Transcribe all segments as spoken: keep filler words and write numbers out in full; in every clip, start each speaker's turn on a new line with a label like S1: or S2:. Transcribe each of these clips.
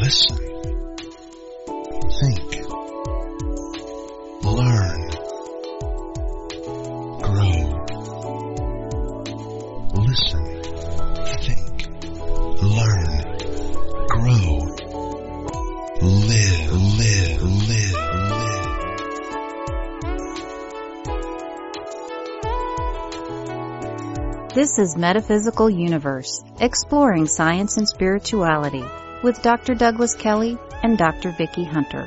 S1: Listen. Think. Learn. Grow. Listen. Think. Learn. Grow. Live, live, live, live.
S2: This is Metaphysical Universe, exploring science and spirituality, with Doctor Douglas Kelly and Doctor Vicki Hunter.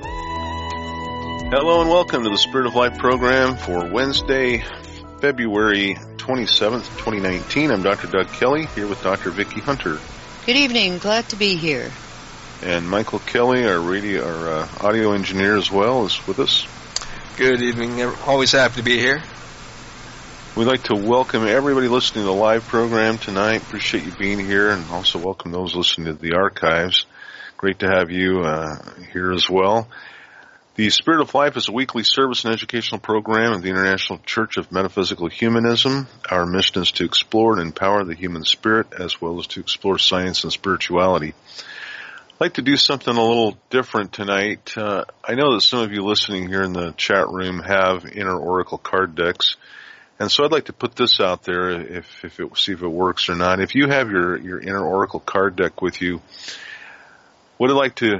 S3: Hello and welcome to the Spirit of Life program for Wednesday, February twenty-seventh, twenty nineteen. I'm Doctor Doug Kelly, here with Doctor Vicki Hunter.
S4: Good evening. Glad to be here.
S3: And Michael Kelly, our radio, our uh, audio engineer as well, is with us.
S5: Good evening. Always happy to be here.
S3: We'd like to welcome everybody listening to the live program tonight. Appreciate you being here, and also welcome those listening to the archives. Great to have you uh, here as well. The Spirit of Life is a weekly service and educational program of the International Church of Metaphysical Humanism. Our mission is to explore and empower the human spirit, as well as to explore science and spirituality. I'd like to do something a little different tonight. Uh, I know that some of you listening here in the chat room have inner oracle card decks. And so I'd like to put this out there, if, if it, see if it works or not. If you have your, your inner oracle card deck with you, what I'd like to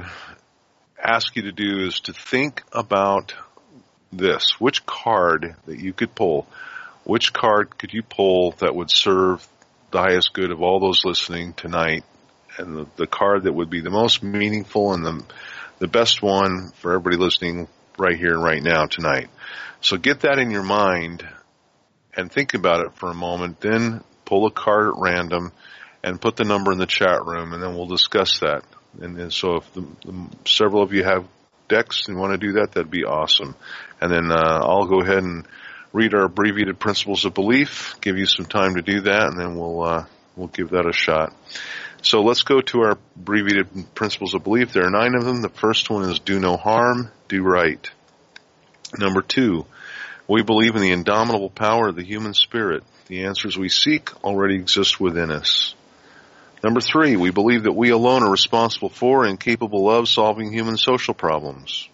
S3: ask you to do is to think about this. Which card that you could pull, which card could you pull that would serve the highest good of all those listening tonight, and the, the card that would be the most meaningful and the, the best one for everybody listening right here and right now tonight. So get that in your mind and think about it for a moment, then pull a card at random and put the number in the chat room, and then we'll discuss that. And, and so if the, the, several of you have decks and want to do that, that'd be awesome. And then uh, I'll go ahead and read our abbreviated principles of belief, give you some time to do that, and then we'll uh, we'll give that a shot. So let's go to our abbreviated principles of belief. There are nine of them. The first one is do no harm, do right. Number two, we believe in the indomitable power of the human spirit. The answers we seek already exist within us. Number three, we believe that we alone are responsible for and capable of solving human social problems.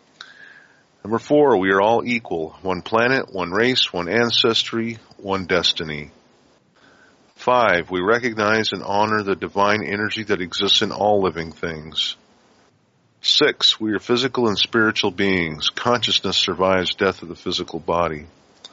S3: Number four, we are all equal. One planet, one race, one ancestry, one destiny. Five, we recognize and honor the divine energy that exists in all living things. Six, we are physical and spiritual beings. Consciousness survives death of the physical body.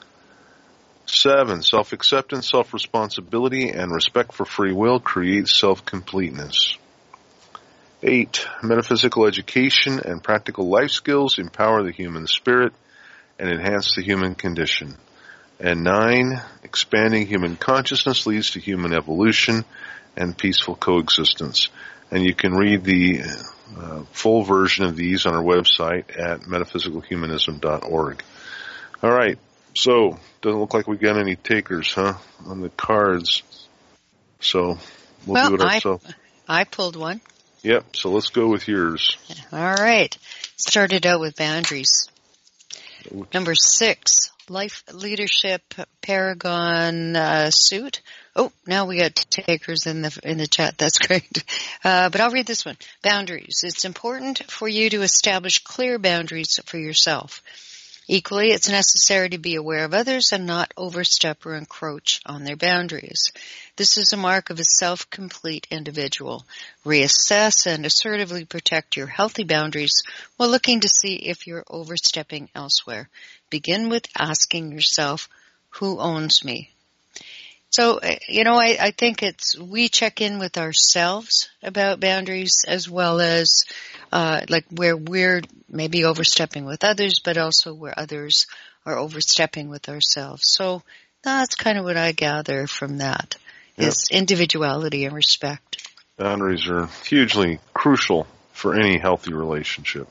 S3: Seven, self-acceptance, self-responsibility, and respect for free will create self-completeness. Eight, metaphysical education and practical life skills empower the human spirit and enhance the human condition. And nine, expanding human consciousness leads to human evolution and peaceful coexistence. And you can read the uh, full version of these on our website at metaphysical humanism dot org. All right, so doesn't look like we got any takers, huh, on the cards. So we'll,
S4: well
S3: do it ourselves.
S4: I, I pulled one.
S3: Yep, so let's go with yours.
S4: All right. Started out with boundaries.
S3: Oops.
S4: Number six, life leadership paragon uh, suit. Oh, now we got takers in the in the chat. That's great. Uh, but I'll read this one. Boundaries. It's important for you to establish clear boundaries for yourself. Equally, it's necessary to be aware of others and not overstep or encroach on their boundaries. This is a mark of a self-complete individual. Reassess and assertively protect your healthy boundaries while looking to see if you're overstepping elsewhere. Begin with asking yourself, who owns me? So, you know, I, I think it's, we check in with ourselves about boundaries as well as, uh, like where we're maybe overstepping with others, but also where others are overstepping with ourselves. So that's kind of what I gather from that, yep. is individuality and respect.
S3: Boundaries are hugely crucial for any healthy relationship.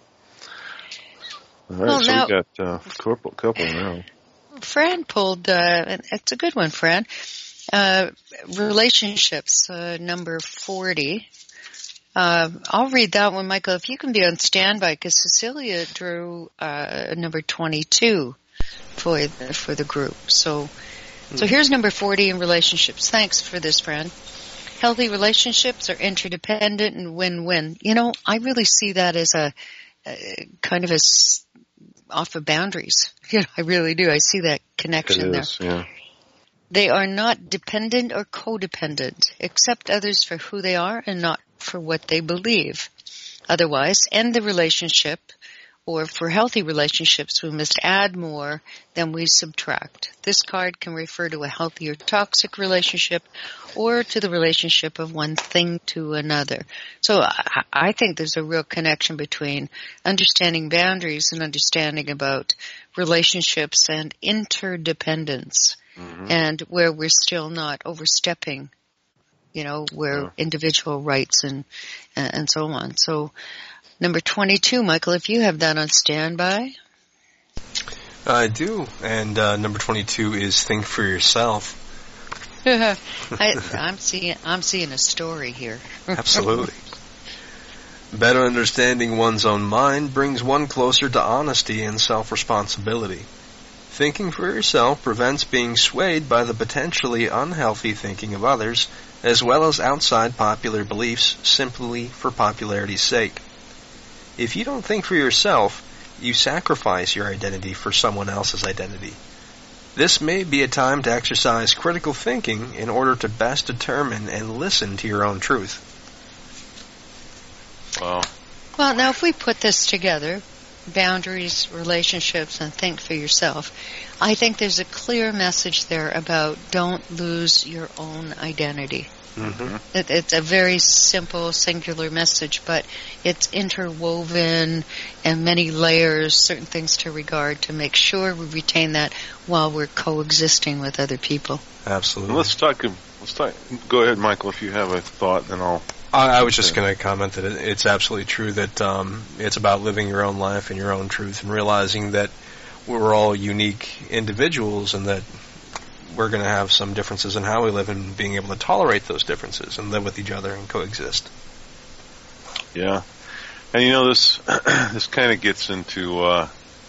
S3: All right,
S4: well,
S3: so
S4: now,
S3: we got uh, a couple, couple now.
S4: Fran pulled, uh, and it's a good one, Fran. Uh, relationships, uh, number forty. Uh, I'll read that one, Michael, if you can be on standby, because Cecilia drew uh, number twenty-two for the, for the group. So, so here's number forty in relationships. Thanks for this, Fran. healthy relationships are interdependent and win-win. You know, I really see that as a, a kind of a s- off of boundaries. You know, I really do. I see that connection
S3: It is,
S4: there.
S3: yeah.
S4: They are not dependent or codependent. Accept others for who they are and not for what they believe. Otherwise, end the relationship, or for healthy relationships, we must add more than we subtract. This card can refer to a healthy or toxic relationship, or to the relationship of one thing to another. So I, I think there's a real connection between understanding boundaries and understanding about relationships and interdependence, mm-hmm. and where we're still not overstepping, you know, where yeah. individual rights and and so on. So number twenty-two, Michael, if you have that on standby.
S5: I do, and uh, number twenty-two is think for yourself.
S4: I, I'm seeing I'm seeing a story here.
S5: Absolutely. Better understanding one's own mind brings one closer to honesty and self-responsibility. Thinking for yourself prevents being swayed by the potentially unhealthy thinking of others, as well as outside popular beliefs simply for popularity's sake. If you don't think for yourself, you sacrifice your identity for someone else's identity. This may be a time to exercise critical thinking in order to best determine and listen to your own truth.
S3: Wow.
S4: Well, now if we put this together, boundaries, relationships, and think for yourself, I think there's a clear message there about don't lose your own identity. Mm-hmm. It, it's a very simple, singular message, but it's interwoven and many layers, certain things to regard to make sure we retain that while we're coexisting with other people.
S5: Absolutely.
S3: Let's talk. Let's talk. Go ahead, Michael. If you have a thought, then I'll.
S5: I, I was just going to comment that it, it's absolutely true that um, it's about living your own life and your own truth, and realizing that we're all unique individuals, and that we're going to have some differences in how we live, and being able to tolerate those differences and live with each other and coexist.
S3: Yeah. And you know, this this kind of gets into uh,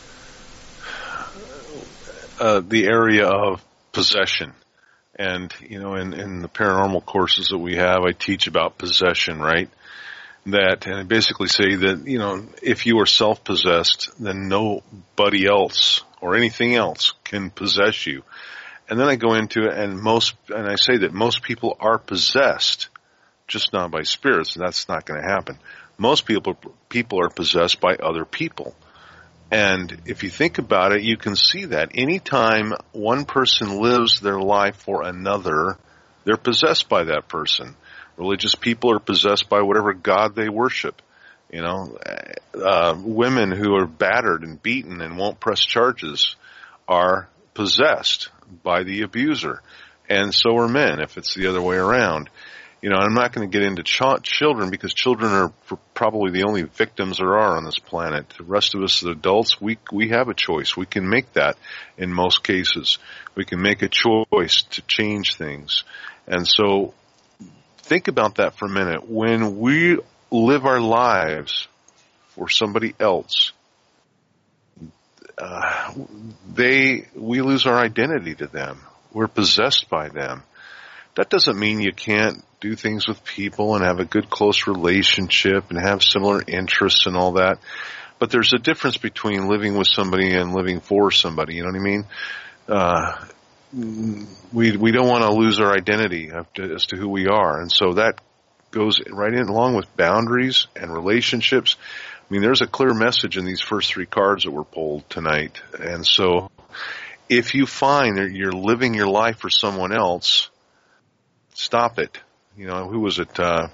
S3: uh, the area of possession. And, you know, in, in the paranormal courses that we have, I teach about possession, right? That, and I basically say that, you know, if you are self-possessed, then nobody else or anything else can possess you. And then I go into it, and most, and I say that most people are possessed, just not by spirits, and that's not going to happen. Most people, people are possessed by other people. And if you think about it, you can see that anytime one person lives their life for another, they're possessed by that person. Religious people are possessed by whatever god they worship. You know, uh, women who are battered and beaten and won't press charges are possessed by the abuser. And so are men, if it's the other way around. You know, I'm not going to get into ch- children, because children are probably the only victims there are on this planet. The rest of us, the adults, we we have a choice. We can make that in most cases. We can make a choice to change things. And so think about that for a minute. When we live our lives for somebody else, uh, they we lose our identity to them. We're possessed by them. That doesn't mean you can't do things with people and have a good, close relationship and have similar interests and all that. But there's a difference between living with somebody and living for somebody. You know what I mean? Uh, we we don't want to lose our identity as to who we are, and so that goes right in along with boundaries and relationships. I mean, there's a clear message in these first three cards that were pulled tonight, and so if you find that you're living your life for someone else, stop it. You know, who was it? Uh,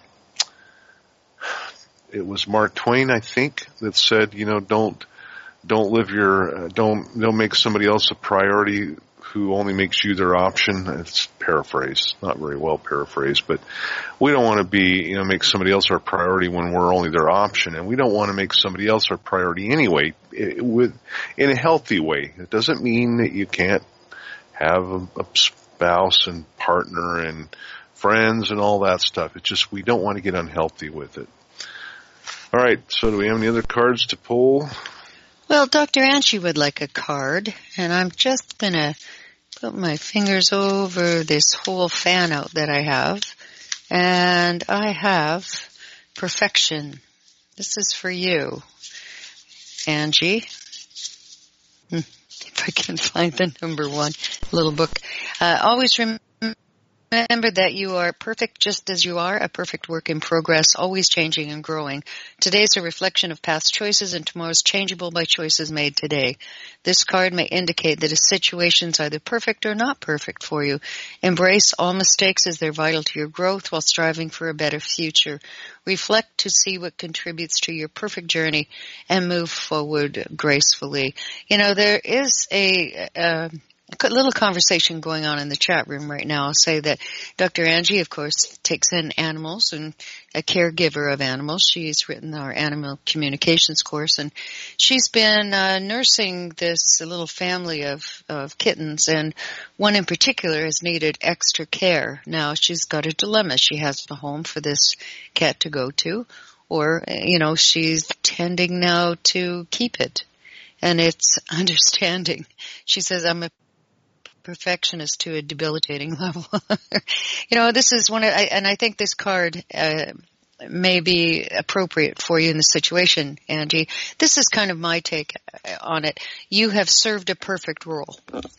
S3: it was Mark Twain, I think, that said, you know, don't don't live your uh, don't don't make somebody else a priority who only makes you their option. It's paraphrased, not very well paraphrased, but we don't want to be, you know, make somebody else our priority when we're only their option, and we don't want to make somebody else our priority anyway. It, with in a healthy way. It doesn't mean that you can't have a, a spouse and partner and friends and all that stuff. It's just we don't want to get unhealthy with it. All right, so do we have any other cards to pull?
S4: Well, Doctor Angie would like a card, and I'm just going to put my fingers over this whole fan out that I have And I have perfection. This is for you, Angie. Hmm. If I can find the number one little book. Uh, always remember Remember that you are perfect just as you are, a perfect work in progress, always changing and growing. Today is a reflection of past choices, and tomorrow is changeable by choices made today. This card may indicate that a situation is either perfect or not perfect for you. Embrace all mistakes as they're vital to your growth while striving for a better future. Reflect to see what contributes to your perfect journey and move forward gracefully. You know, there is a... Uh, A little conversation going on in the chat room right now. I'll say that Doctor Angie, of course, takes in animals and a caregiver of animals. She's written our animal communications course, and she's been uh, nursing this little family of, of kittens, and one in particular has needed extra care. Now she's got a dilemma. She has a home for this cat to go to, or, you know, she's tending now to keep it. And it's understanding. She says, I'm a perfectionist to a debilitating level. You know, this is one of, I, and I think this card uh, may be appropriate for you in the situation, Angie. This is kind of my take on it. You have served a perfect role.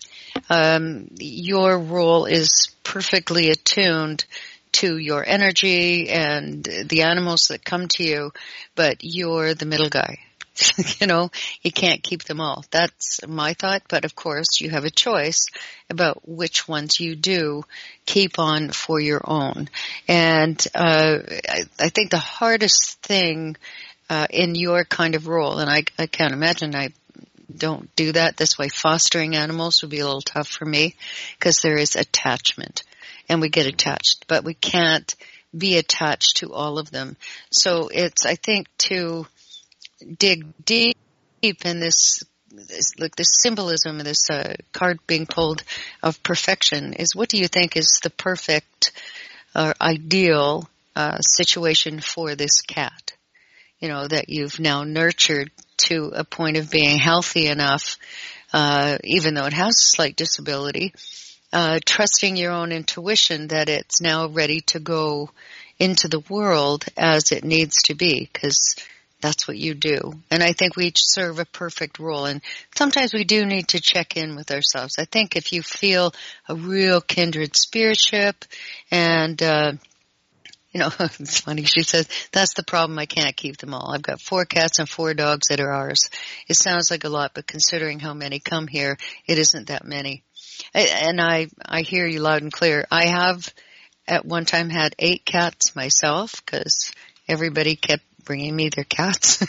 S4: Um, your role is perfectly attuned to your energy and the animals that come to you, but you're the middle guy. You know, you can't keep them all. That's my thought, but of course you have a choice about which ones you do keep on for your own. And uh, I, I think the hardest thing uh, in your kind of role, and I, I can't imagine I don't do that this way, fostering animals would be a little tough for me because there is attachment, and we get attached, but we can't be attached to all of them. So it's, I think, to dig deep in this, this like this symbolism of this uh, card being pulled of perfection is, what do you think is the perfect or ideal uh, situation for this cat? You know, that you've now nurtured to a point of being healthy enough, uh, even though it has a slight disability, uh, trusting your own intuition that it's now ready to go into the world as it needs to be, because that's what you do. And I think we each serve a perfect role. And sometimes we do need to check in with ourselves. I think if you feel a real kindred spiritship and, uh, you know, it's funny, she says, that's the problem, I can't keep them all. I've got four cats and four dogs that are ours. It sounds like a lot, but considering how many come here, it isn't that many. And I, I hear you loud and clear. I have at one time had eight cats myself because everybody kept bringing me their cats.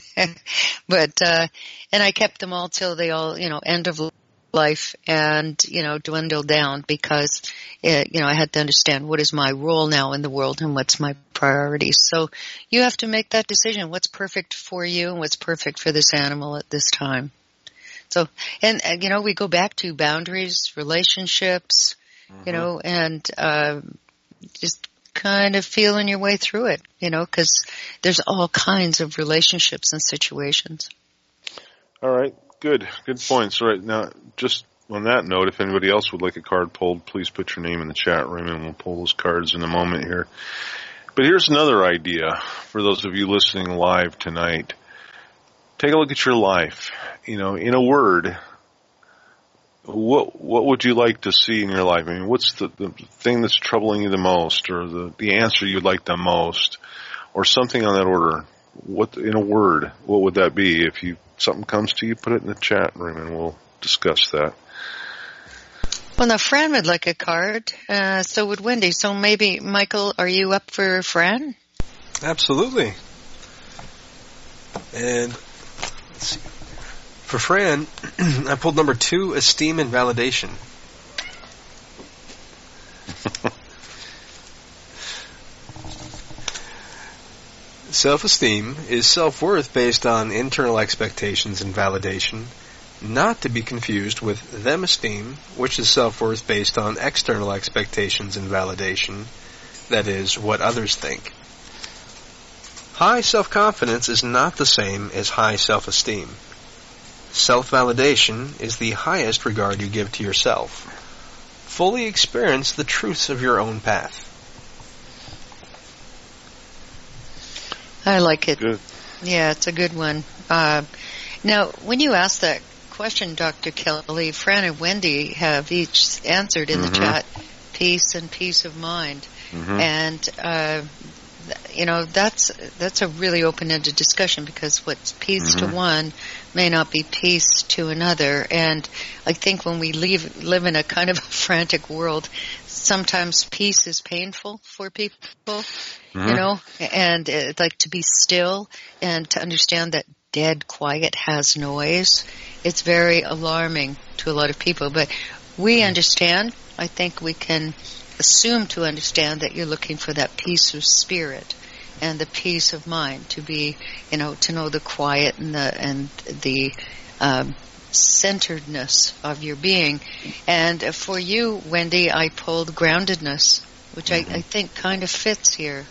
S4: But, uh, and I kept them all till they all, you know, end of life and, you know, dwindled down because, it, you know, I had to understand what is my role now in the world and what's my priorities. So you have to make that decision. What's perfect for you and what's perfect for this animal at this time. So, and, and you know, we go back to boundaries, relationships, mm-hmm. you know, and, uh, just kind of feeling your way through it, you know, because there's all kinds of relationships and situations.
S3: All right. Good. Good points. All right. Now, just on that note, if anybody else would like a card pulled, please put your name in the chat room and we'll pull those cards in a moment here. But here's another idea for those of you listening live tonight. Take a look at your life. You know, in a word, What what would you like to see in your life? I mean, what's the, the thing that's troubling you the most, or the, the answer you'd like the most, or something on that order? What, in a word, what would that be? If you something comes to you, put it in the chat room, and we'll discuss that.
S4: Well, now Fran would like a card. Uh, so would Wendy. So maybe, Michael, are you up for Fran?
S5: Absolutely. And let's see. For Fran, I pulled number two, esteem and validation. Self-esteem is self-worth based on internal expectations and validation, not to be confused with them-esteem, which is self-worth based on external expectations and validation, that is, what others think. High self-confidence is not the same as high self-esteem. Self-validation is the highest regard you give to yourself. Fully experience the truths of your own path.
S4: I like it.
S3: Good.
S4: Yeah, it's a good one. Uh, now, when you asked that question, Doctor Kelly, Fran and Wendy have each answered in
S3: mm-hmm.
S4: the chat, peace and peace of mind.
S3: Mm-hmm.
S4: And, uh, you know, that's that's a really open-ended discussion, because what's peace
S3: mm-hmm.
S4: to one may not be peace to another. And I think when we live, live in a kind of a frantic world, sometimes peace is painful for people, mm-hmm. you know, and uh, like to be still and to understand that dead quiet has noise. It's very alarming to a lot of people, but we understand. I think we can assume to understand that you're looking for that peace of spirit and the peace of mind, to be, you know, to know the quiet and the and the um, centeredness of your being. And for you, Wendy, I pulled groundedness, which I, I think kind of fits here.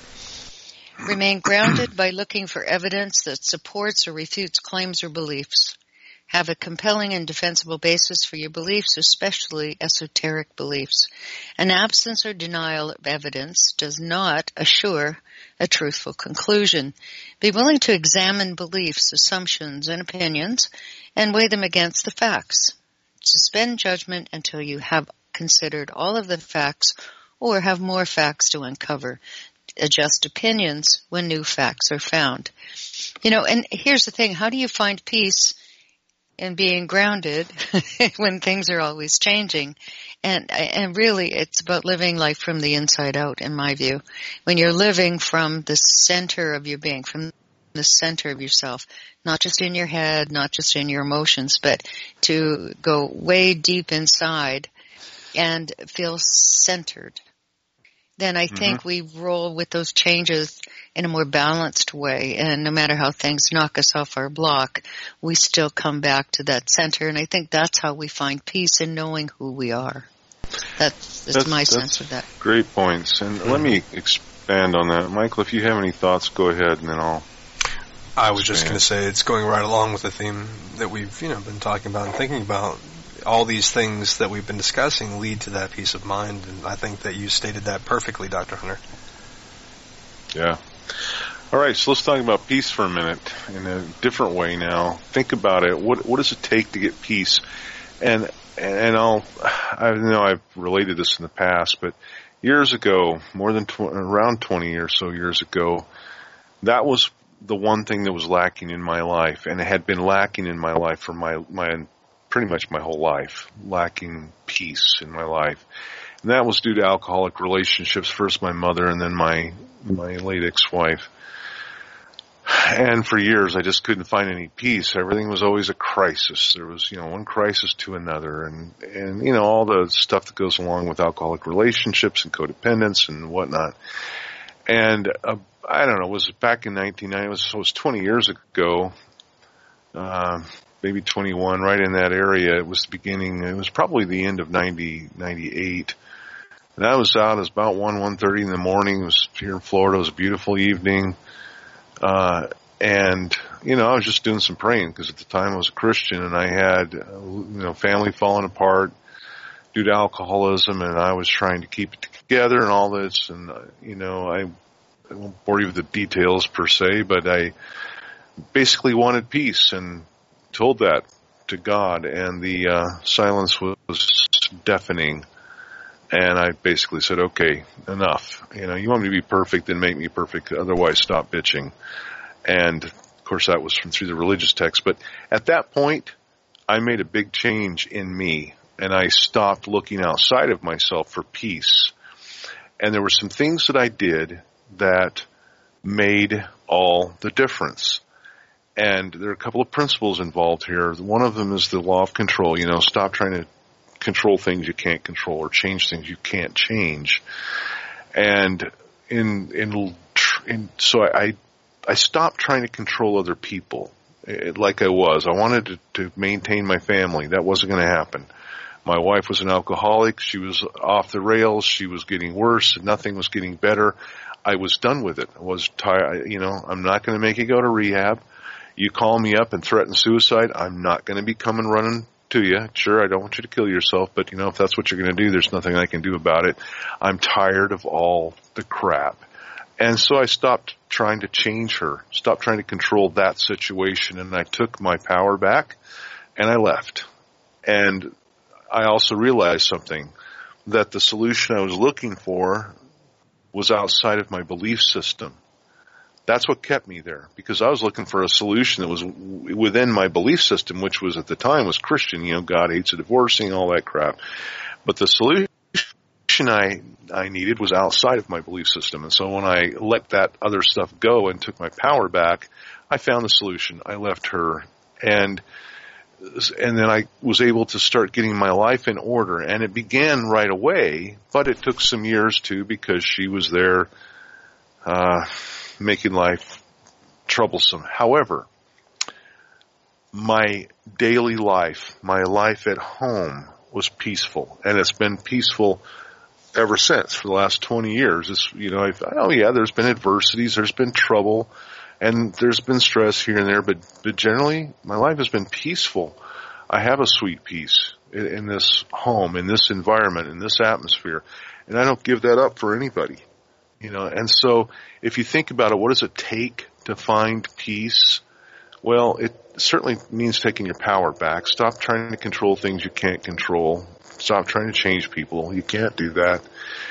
S4: Remain grounded by looking for evidence that supports or refutes claims or beliefs. Have a compelling and defensible basis for your beliefs, especially esoteric beliefs. An absence or denial of evidence does not assure a truthful conclusion. Be willing to examine beliefs, assumptions, and opinions and weigh them against the facts. Suspend judgment until you have considered all of the facts or have more facts to uncover. Adjust opinions when new facts are found. You know, and here's the thing, how do you find peace and being grounded when things are always changing? And and really, it's about living life from the inside out, in my view. When you're living from the center of your being, from the center of yourself, not just in your head, not just in your emotions, but to go way deep inside and feel centered, then I think mm-hmm. we roll with those changes in a more balanced way. And no matter how things knock us off our block, we still come back to that center. And I think that's how we find peace in knowing who we are. That's, that's, that's my that's sense of that.
S3: Great points. And mm-hmm. let me expand on that. Michael, if you have any thoughts, go ahead, and then I'll
S5: I was expand. just going to say it's going right along with the theme that we've, you know, been talking about and thinking about. All these things that we've been discussing lead to that peace of mind, and I think that you stated that perfectly, Doctor Hunter.
S3: Yeah. All right, so let's talk about peace for a minute in a different way now. Think about it. What what does it take to get peace? And and I'll I know I've related this in the past, but years ago, more than tw- around twenty or so years ago, that was the one thing that was lacking in my life, and it had been lacking in my life for my my. pretty much my whole life, lacking peace in my life. And that was due to alcoholic relationships, first my mother and then my my late ex-wife. And for years I just couldn't find any peace. Everything was always a crisis. There was, you know, one crisis to another, and, and you know, all the stuff that goes along with alcoholic relationships and codependence and whatnot. And uh, I don't know, it was back in nineteen ninety, it was, it was twenty years ago, uh, maybe twenty-one, right in that area. It was the beginning, it was probably the end of ninety, ninety-eight. And I was out, it was about one, one thirty in the morning. It was here in Florida. It was a beautiful evening. Uh, and, you know, I was just doing some praying because at the time I was a Christian and I had, uh, you know, family falling apart due to alcoholism, and I was trying to keep it together and all this. And, uh, you know, I, I won't bore you with the details per se, but I basically wanted peace and told that to God, and the uh, silence was deafening. And I basically said, okay, enough. You know, you want me to be perfect, then make me perfect. Otherwise, stop bitching. And, of course, that was from through the religious text. But at that point, I made a big change in me, and I stopped looking outside of myself for peace. And there were some things that I did that made all the difference. And there are a couple of principles involved here. One of them is the law of control. You know, stop trying to control things you can't control or change things you can't change. And in in, in so I I stopped trying to control other people it, like I was. I wanted to, to maintain my family. That wasn't going to happen. My wife was an alcoholic. She was off the rails. She was getting worse. Nothing was getting better. I was done with it. I was tired. You know, I'm not going to make you go to rehab. You call me up and threaten suicide, I'm not going to be coming running to you. Sure, I don't want you to kill yourself, but, you know, if that's what you're going to do, there's nothing I can do about it. I'm tired of all the crap. And so I stopped trying to change her, stopped trying to control that situation, and I took my power back, and I left. And I also realized something, that the solution I was looking for was outside of my belief system. That's what kept me there, because I was looking for a solution that was w- within my belief system, which was at the time was Christian, you know, God hates a divorcing, all that crap. But the solution I I needed was outside of my belief system. And so when I let that other stuff go and took my power back, I found the solution. I left her, and and then I was able to start getting my life in order. And it began right away, but it took some years too, because she was there uh, making life troublesome. However, my daily life, my life at home was peaceful, and it's been peaceful ever since for the last twenty years. It's, you know, I've, oh yeah, there's been adversities, there's been trouble, and there's been stress here and there, but, but generally my life has been peaceful. I have a sweet peace in, in this home, in this environment, in this atmosphere, and I don't give that up for anybody, you know. And so if you think about it, what does it take to find peace? Well, it certainly means taking your power back. Stop trying to control things you can't control. Stop trying to change people. You can't do that.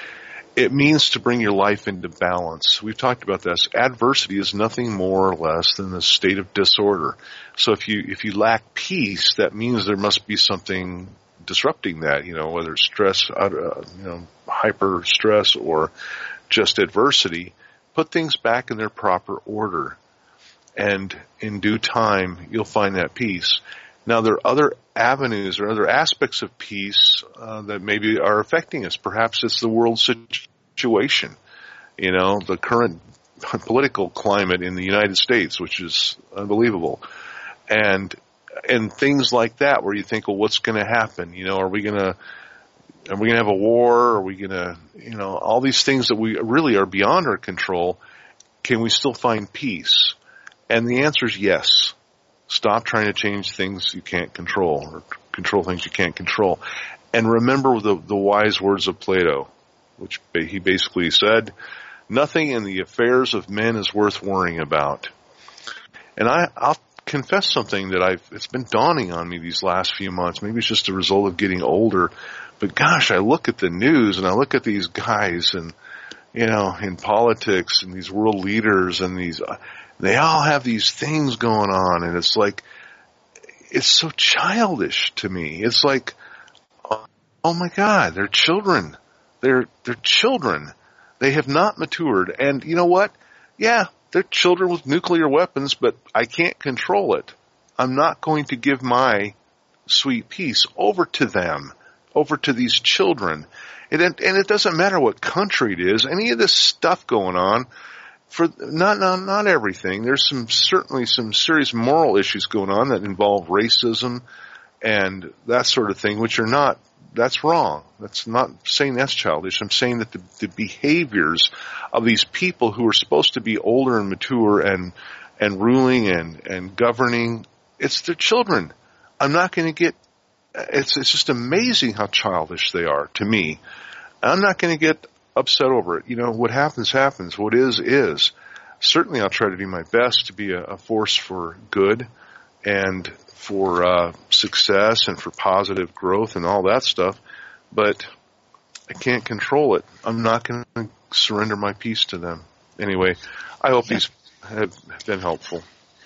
S3: It means to bring your life into balance. We've talked about this. Adversity is nothing more or less than a state of disorder. So if you if you lack peace, that means there must be something disrupting that, you know, whether it's stress, uh, you know, hyper stress, or just adversity. Put things back in their proper order, and in due time, you'll find that peace. Now, there are other avenues or other aspects of peace uh, that maybe are affecting us. Perhaps it's the world situation, you know, the current political climate in the United States, which is unbelievable, and and things like that, where you think, well, what's going to happen? You know, are we going to are we going to have a war? Are we going to, you know, all these things that we really are beyond our control? Can we still find peace? And the answer is yes. Stop trying to change things you can't control, or control things you can't control. And remember the, the wise words of Plato, which he basically said, nothing in the affairs of men is worth worrying about. And I, I'll confess something that I've, it's been dawning on me these last few months. Maybe it's just a result of getting older. But gosh, I look at the news and I look at these guys and, you know, in politics and these world leaders and these, they all have these things going on, and it's like, it's so childish to me. It's like, oh my God, they're children. They're, they're children. They have not matured. And you know what? Yeah, they're children with nuclear weapons, but I can't control it. I'm not going to give my sweet peace over to them, over to these children. And it, and it doesn't matter what country it is, any of this stuff going on. For not, not not everything. There's some certainly some serious moral issues going on that involve racism and that sort of thing, which are not. That's wrong. That's not saying that's childish. I'm saying that the, the behaviors of these people who are supposed to be older and mature and and ruling and and governing, it's their children. I'm not going to get. It's it's just amazing how childish they are to me. I'm not going to get upset over it. You know, what happens, happens. What is, is. Certainly I'll try to do my best to be a, a force for good and for uh, success and for positive growth and all that stuff, but I can't control it. I'm not going to surrender my peace to them. Anyway, I hope these have been helpful.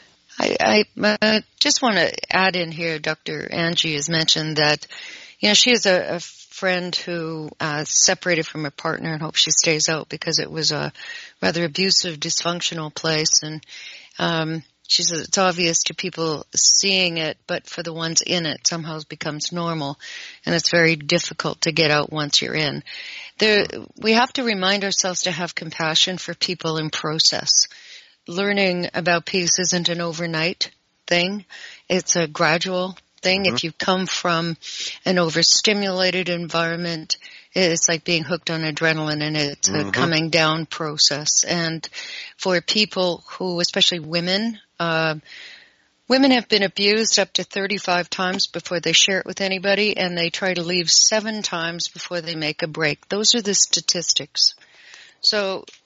S4: I, I uh, just want to add in here, Doctor Angie has mentioned that, you know, she is a, a friend who uh, separated from her partner and hopes she stays out because it was a rather abusive, dysfunctional place. And um, she says it's obvious to people seeing it, but for the ones in it, somehow it becomes normal, and it's very difficult to get out once you're in. There, we have to remind ourselves to have compassion for people in process. Learning about peace isn't an overnight thing. It's a gradual thing. Mm-hmm. If you come from an overstimulated environment, it's like being hooked on adrenaline, and it's mm-hmm. a coming down process. And for people who, especially women, uh, women have been abused up to thirty-five times before they share it with anybody, and they try to leave seven times before they make a break. Those are the statistics. So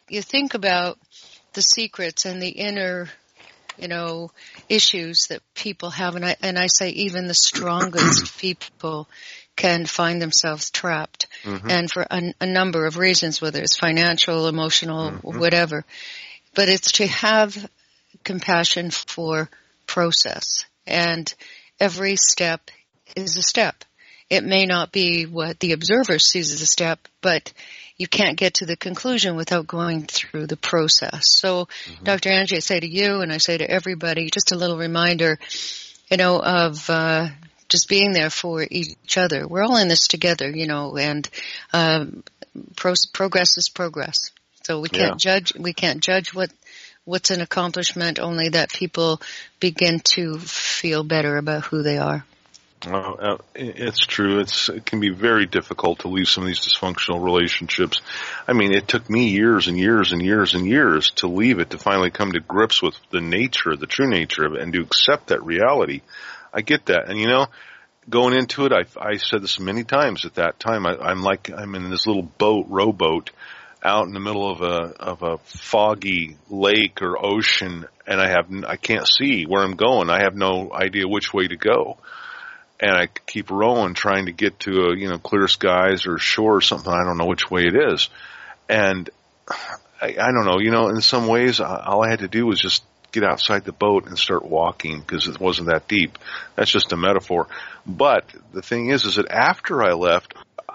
S4: you think about the secrets and the inner, you know, issues that people have, and I, and I say even the strongest people can find themselves trapped, mm-hmm. and for a, a number of reasons, whether it's financial, emotional, mm-hmm. whatever. But it's to have compassion for process, and every step is a step. It may not be what the observer sees as a step, but you can't get to the conclusion without going through the process. So, mm-hmm. Doctor Angie, I say to you and I say to everybody, just a little reminder, you know, of uh, just being there for each other. We're all in this together, you know, and um, pro- progress is progress. So we can't yeah. judge. We can't judge what what's an accomplishment. Only that people begin to feel better about who they are.
S3: Uh, it's true. It's, it can be very difficult to leave some of these dysfunctional relationships. I mean, it took me years and years and years and years to leave it, to finally come to grips with the nature, the true nature of it, and to accept that reality. I get that. And, you know, going into it, I, I said this many times at that time. I, I'm like, I'm in this little boat, rowboat, out in the middle of a of a foggy lake or ocean, and I have I can't see where I'm going. I have no idea which way to go. And I keep rowing, trying to get to a, you know, clear skies or shore or something. I don't know which way it is. And I, I don't know, you know, in some ways, all I had to do was just get outside the boat and start walking because it wasn't that deep. That's just a metaphor. But the thing is, is that after I left,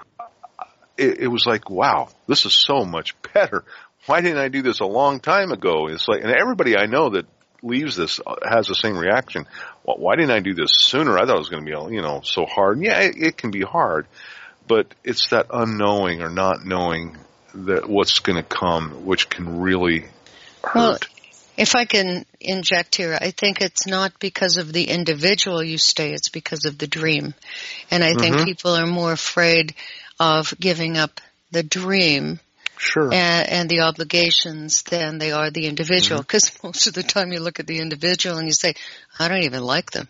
S3: it, it was like, wow, this is so much better. Why didn't I do this a long time ago? It's like, and everybody I know that leaves this has the same reaction. Well, why didn't I do this sooner? I thought it was going to be, you know, so hard. And yeah, it, it can be hard, but it's that unknowing or not knowing that what's going to come, which can really hurt.
S4: Well, if I can inject here, I think it's not because of the individual you stay, it's because of the dream. And I mm-hmm. think people are more afraid of giving up the dream
S3: Sure.
S4: And, and the obligations than they are the individual. Because mm-hmm. most of the time you look at the individual and you say, I don't even like them.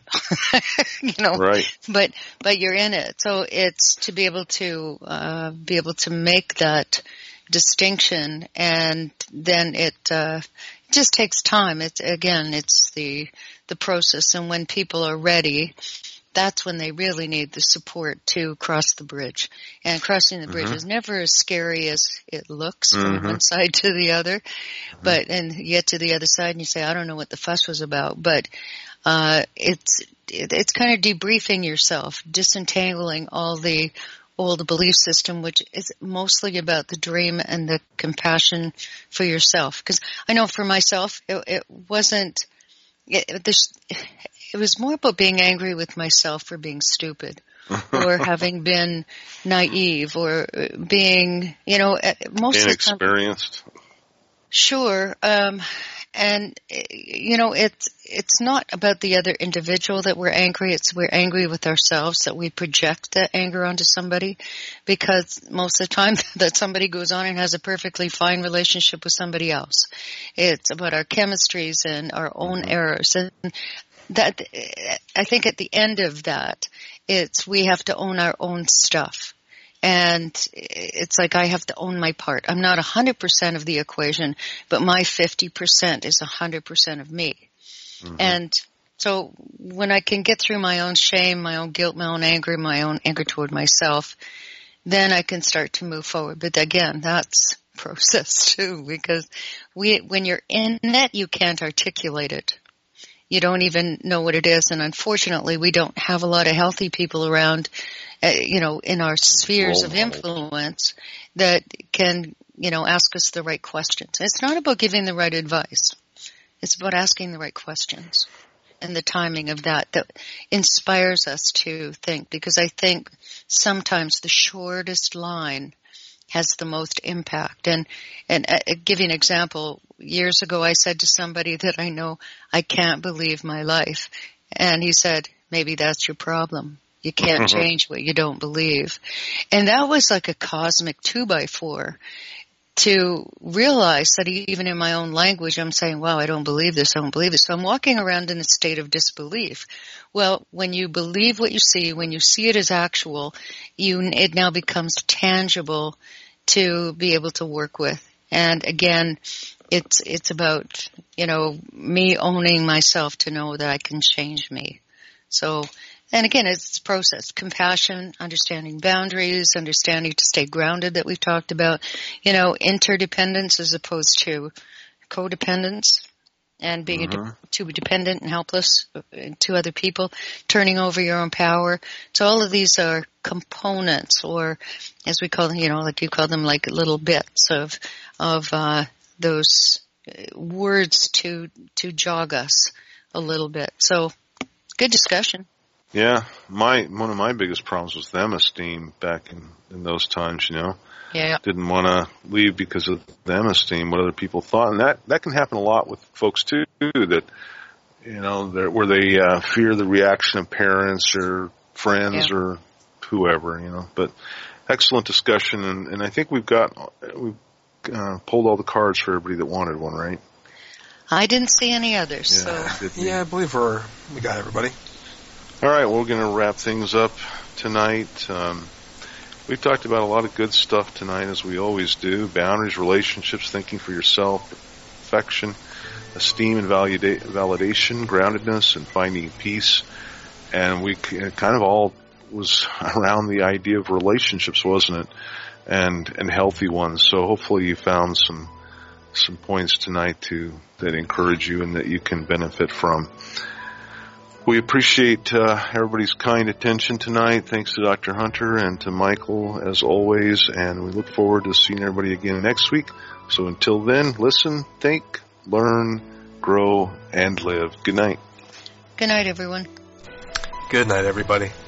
S4: you know,
S3: right.
S4: But, but you're in it. So it's to be able to, uh, be able to make that distinction, and then it, uh, it just takes time. It's, again, it's the, the process. And when people are ready, that's when they really need the support to cross the bridge. And crossing the bridge mm-hmm. is never as scary as it looks mm-hmm. from one side to the other. Mm-hmm. But, and you get to the other side and you say, I don't know what the fuss was about. But, uh, it's, it, it's kind of debriefing yourself, disentangling all the old belief system, which is mostly about the dream and the compassion for yourself. Because I know for myself, it, it wasn't, it, this, it was more about being angry with myself for being stupid or having been naive or being, you know, most
S3: inexperienced.
S4: Of the time, sure. Um, and, you know, it's, it's not about the other individual that we're angry. It's we're angry with ourselves that we project that anger onto somebody, because most of the time that somebody goes on and has a perfectly fine relationship with somebody else. It's about our chemistries and our own mm-hmm. errors. And that, I think at the end of that, it's we have to own our own stuff. And it's like I have to own my part. I'm not one hundred percent of the equation, but my fifty percent is one hundred percent of me. Mm-hmm. And so when I can get through my own shame, my own guilt, my own anger, my own anger toward myself, then I can start to move forward. But again, that's process too, because we, when you're in it, you can't articulate it. You don't even know what it is, and unfortunately, we don't have a lot of healthy people around, uh, you know, in our spheres of influence that can, you know, ask us the right questions. It's not about giving the right advice. It's about asking the right questions and the timing of that that inspires us to think, because I think sometimes the shortest line has the most impact. And, and uh, give you an example. Years ago, I said to somebody that I know, I can't believe my life. And he said, maybe that's your problem. You can't mm-hmm. change what you don't believe. And that was like a cosmic two by four to realize that even in my own language, I'm saying, wow, I don't believe this. I don't believe this. So I'm walking around in a state of disbelief. Well, when you believe what you see, when you see it as actual, you, it now becomes tangible to be able to work with. And again, it's it's about, you know, me owning myself to know that I can change me. So, and again, it's a process. Compassion, understanding boundaries, understanding to stay grounded that we've talked about. You know, interdependence as opposed to codependence. And being
S3: Mm-hmm.
S4: a, too dependent and helpless to other people, turning over your own power. So all of these are components, or as we call them, you know, like you call them, like little bits of of uh, those words to to jog us a little bit. So good discussion.
S3: Yeah, my one of my biggest problems was them esteem back in, in those times, you know.
S4: Yeah.
S3: Didn't want to leave because of them esteem, what other people thought. And that, that can happen a lot with folks, too, that, you know, where they uh, fear the reaction of parents or friends
S4: Yeah.
S3: or whoever, you know. But excellent discussion, and, and I think we've got, we've uh, pulled all the cards for everybody that wanted one, right?
S4: I didn't see any others,
S3: Yeah,
S4: so.
S3: didn't we?
S5: Yeah, I believe we're, we got everybody.
S3: All right, well, we're going to wrap things up tonight. Um, we've talked about a lot of good stuff tonight, as we always do. Boundaries, relationships, thinking for yourself, affection, esteem and valida- validation, groundedness, and finding peace. And we c- it kind of all was around the idea of relationships, wasn't it? And and healthy ones. So hopefully you found some some points tonight to that encourage you and that you can benefit from. We appreciate uh, everybody's kind attention tonight. Thanks to Doctor Hunter and to Michael, as always, and we look forward to seeing everybody again next week. So until then, listen, think, learn, grow, and live. Good night.
S4: Good night, everyone.
S5: Good night, everybody.